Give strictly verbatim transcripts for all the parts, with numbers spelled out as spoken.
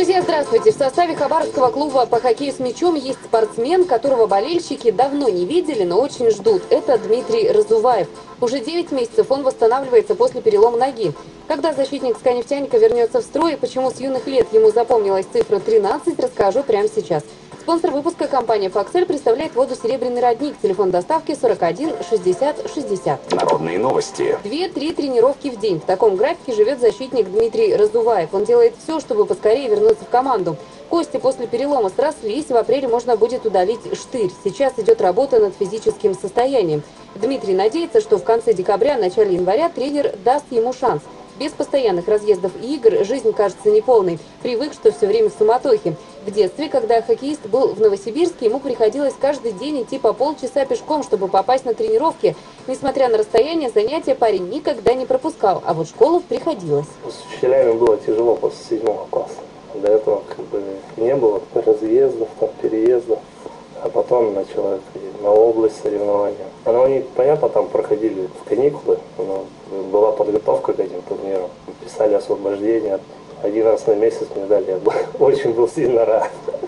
Друзья, здравствуйте! В составе Хабаровского клуба по хоккею с мячом есть спортсмен, которого болельщики давно не видели, но очень ждут. Это Дмитрий Разуваев. Уже девять месяцев он восстанавливается после перелома ноги. Когда защитник СКА-Нефтяника вернется в строй и почему с юных лет ему запомнилась цифра тринадцать, расскажу прямо сейчас. Спонсор выпуска — компания «Фоксель» представляет воду «Серебряный родник». Телефон доставки сорок один шестьдесят шестьдесят. Народные новости. Две-три тренировки в день. В таком графике живет защитник Дмитрий Разуваев. Он делает все, чтобы поскорее вернуться в команду. Кости после перелома срослись, в апреле можно будет удалить штырь. Сейчас идет работа над физическим состоянием. Дмитрий надеется, что в конце декабря, начале января тренер даст ему шанс. Без постоянных разъездов и игр жизнь кажется неполной. Привык, что все время в суматохе. В детстве, когда хоккеист был в Новосибирске, ему приходилось каждый день идти по полчаса пешком, чтобы попасть на тренировки. Несмотря на расстояние, занятия парень никогда не пропускал, а вот школу приходилось. С учителями было тяжело после седьмого класса. До этого как бы не было разъездов, там, переездов. А потом начала на область соревнования. Но они, понятно, там проходили в каникулы, но была подготовка к этим турнирам. Писали освобождение. Один раз на месяц мне дали, я был, очень был сильно рад.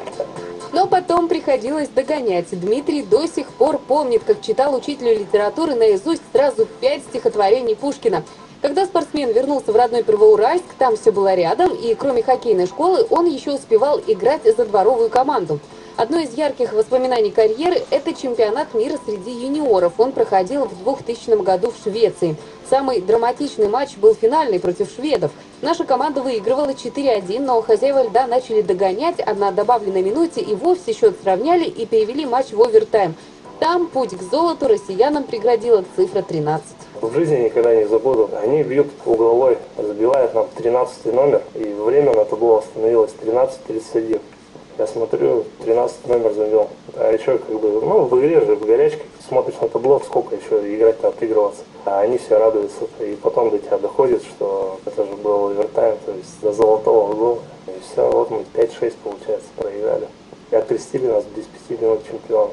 Но потом приходилось догонять. Дмитрий до сих пор помнит, как читал учителю литературы наизусть сразу пять стихотворений Пушкина. Когда спортсмен вернулся в родной Первоуральск, там все было рядом, и кроме хоккейной школы он еще успевал играть за дворовую команду. Одно из ярких воспоминаний карьеры – это чемпионат мира среди юниоров. Он проходил в двухтысячном году в Швеции. Самый драматичный матч был финальный против шведов. Наша команда выигрывала четыре один, но хозяева льда начали догонять, а на добавленной минуте и вовсе счет сравняли и перевели матч в овертайм. Там путь к золоту россиянам преградила цифра тринадцать. В жизни никогда не забуду. Они бьют угловой, забивают нам тринадцатый номер, и время на табло остановилось тринадцать тридцать один. Я смотрю, тринадцатый номер завел. А еще как бы, ну, в игре же, в горячке, смотришь на табло, сколько еще играть-то, отыгрываться. А они все радуются. И потом до тебя доходит, что это же был овертайм, то есть до золотого гола. И все, вот мы пять-шесть, получается, проиграли. И окрестили нас без пяти минут чемпиона.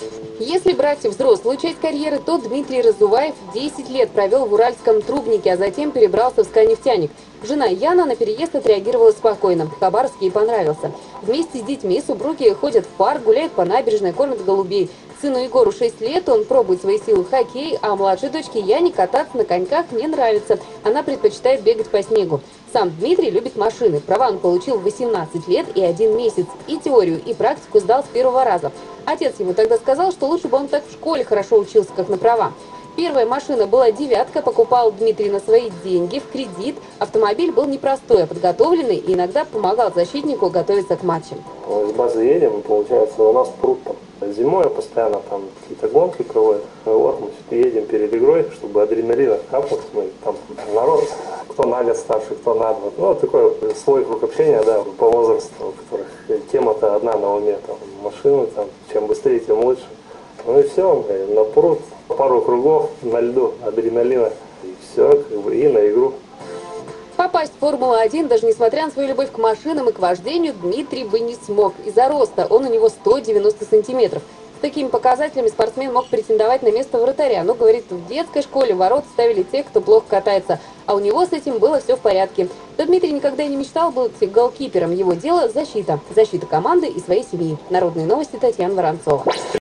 Если брать взрослую часть карьеры, то Дмитрий Разуваев десять лет провел в Уральском Трубнике, а затем перебрался в СКА-Нефтяник. Жена Яна на переезд отреагировала спокойно. Хабаровск ей понравился. Вместе с детьми супруги ходят в парк, гуляют по набережной, кормят голубей. Сыну Егору шесть лет, он пробует свои силы в хоккей, а младшей дочке Яне кататься на коньках не нравится. Она предпочитает бегать по снегу. Сам Дмитрий любит машины. Права он получил в восемнадцать лет и один месяц. И теорию, и практику сдал с первого раза. Отец ему тогда сказал, что лучше бы он так в школе хорошо учился, как на права. Первая машина была «девятка», покупал Дмитрий на свои деньги, в кредит. Автомобиль был непростой, а подготовленный и иногда помогал защитнику готовиться к матчам. С базы едем, получается, у нас пруд там. Зимой постоянно там какие-то гонки проводят. Вот мы едем перед игрой, чтобы адреналина капнуть. Мы там народ, кто на год старше, кто на два. Ну, такой свой круг общения, да, по возрасту, у которых тема-то одна на уме. Там, машины, там, чем быстрее, тем лучше. Ну и все, на пруд, пару кругов на льду, адреналина, и все, как бы, и на игру. Попасть в Формулу один, даже несмотря на свою любовь к машинам и к вождению, Дмитрий бы не смог. Из-за роста он у него сто девяносто сантиметров. С такими показателями спортсмен мог претендовать на место вратаря. Но, говорит, в детской школе ворот ставили тех, кто плохо катается. А у него с этим было все в порядке. Но Дмитрий никогда не мечтал быть голкипером. Его дело – защита. Защита команды и своей семьи. Народные новости, Татьяна Воронцова.